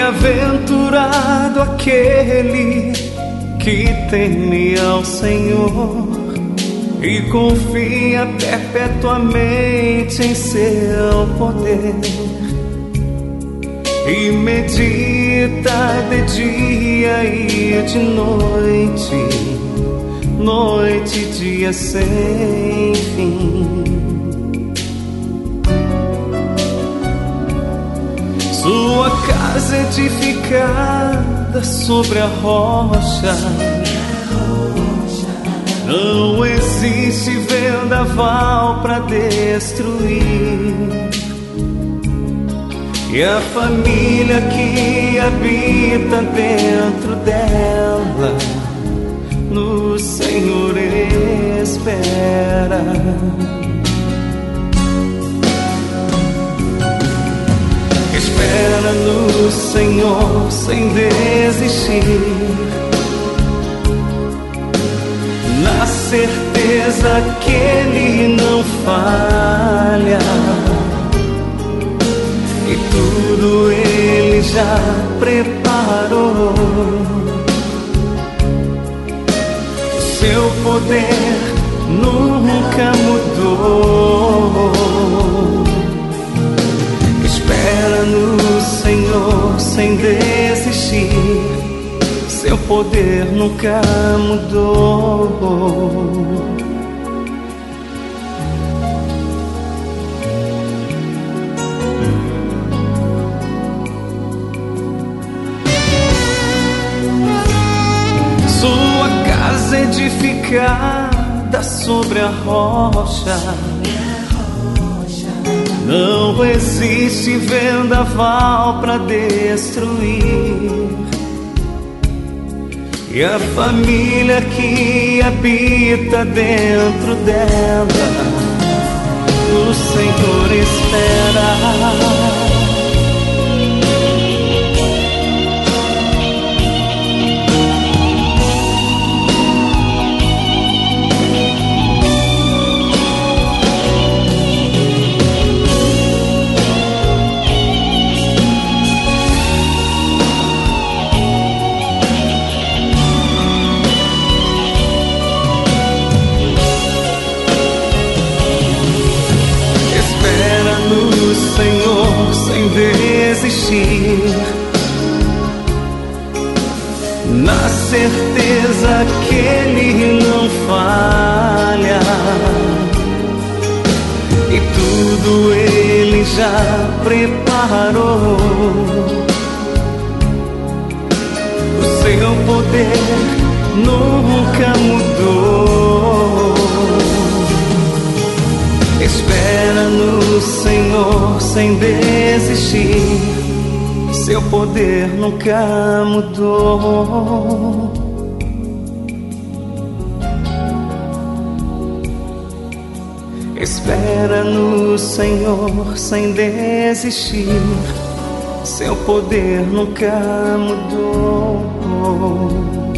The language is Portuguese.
Bem-aventurado aquele que teme ao Senhor e confia perpetuamente em seu poder, e medita de dia e de noite, noite e dia sem fim. Sua casa edificada sobre a rocha, não existe vendaval para destruir. E a família que habita dentro dela, no Senhor espera. Espera no Senhor sem desistir, na certeza que Ele não falha, e tudo Ele já preparou. O seu poder nunca mudou. Espera no Senhor sem desistir, seu poder nunca mudou. Sua casa edificada sobre a rocha, não existe vendaval para destruir. E a família que habita dentro dela, o Senhor espera. Senhor sem desistir, na certeza que Ele não falha, e tudo Ele já preparou. O seu poder nunca mudou. Espera no Senhor sem desistir, seu poder nunca mudou. Espera no Senhor sem desistir, seu poder nunca mudou.